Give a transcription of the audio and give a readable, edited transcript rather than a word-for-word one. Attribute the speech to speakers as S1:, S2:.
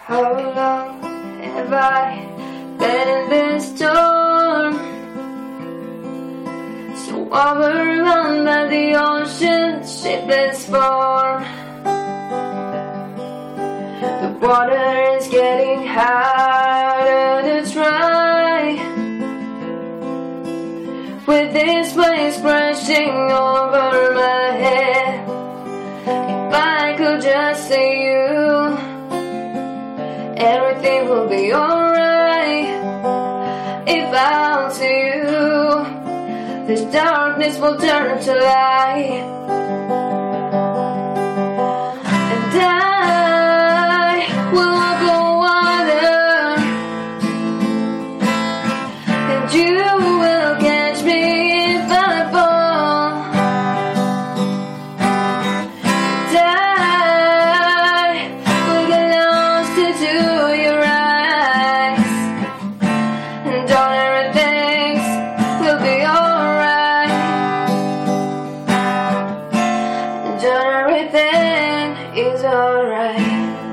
S1: How long have I been in this storm? So overrun by the ocean, shapeless form. The water is getting harder to try, with these waves crashing over my head. If I could just see you, everything will be alright. If I'll see you, this darkness will turn to light. And I will walk on water, and you will catch me if I fall. And I will get lost into your eyes, and all everything will be alright. And all everything is alright.